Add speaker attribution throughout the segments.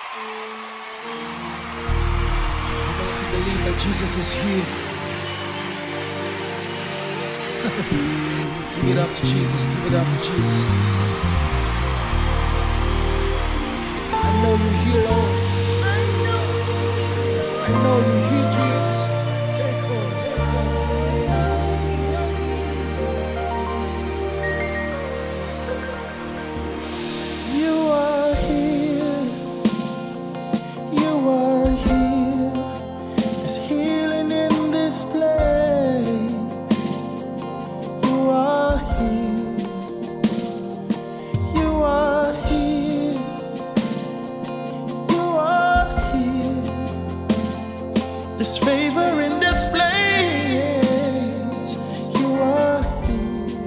Speaker 1: If you believe that Jesus is here, give it up to Jesus. Give it up to Jesus. I know you're here, Lord. I know you're here, Jesus. Take hold, take hold.
Speaker 2: You are here. You are here. There's healing in this place. You are here. You are here. You are here. There's favor in this place. You are here.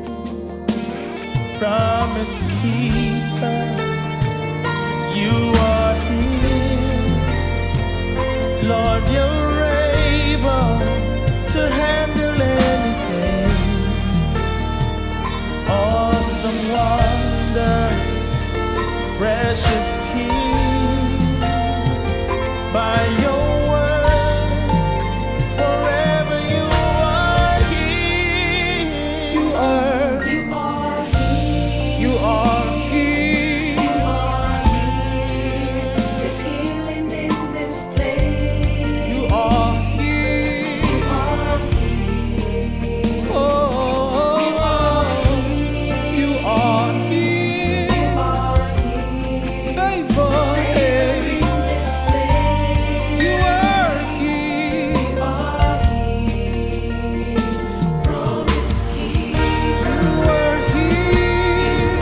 Speaker 2: Promise keeper. You are here. Lord, you're able to handle anything. Awesome wonder, precious King. By your word, forever you are here.
Speaker 1: You are here. You are here.
Speaker 3: There's healing in this place.
Speaker 1: You are here. Oh, you are here. Favor. You are here. You are here.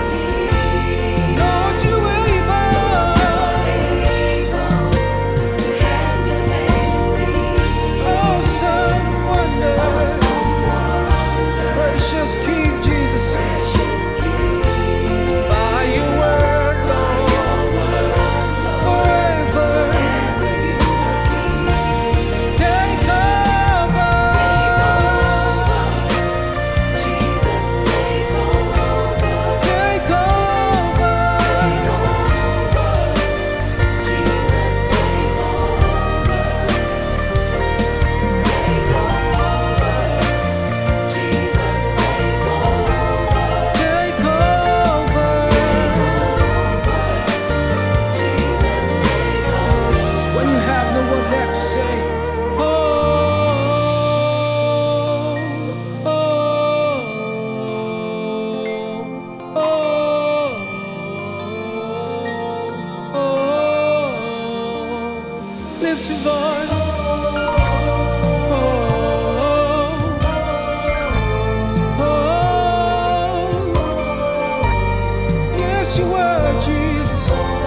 Speaker 1: Lord, you able. Awesome wonder. Precious King Jesus. By your word, Lord. Forever. Take over. Take over. Take over. When you have no word left to say, oh, oh, oh, oh, lift your voice. Oh, oh, yes, you were, Jesus.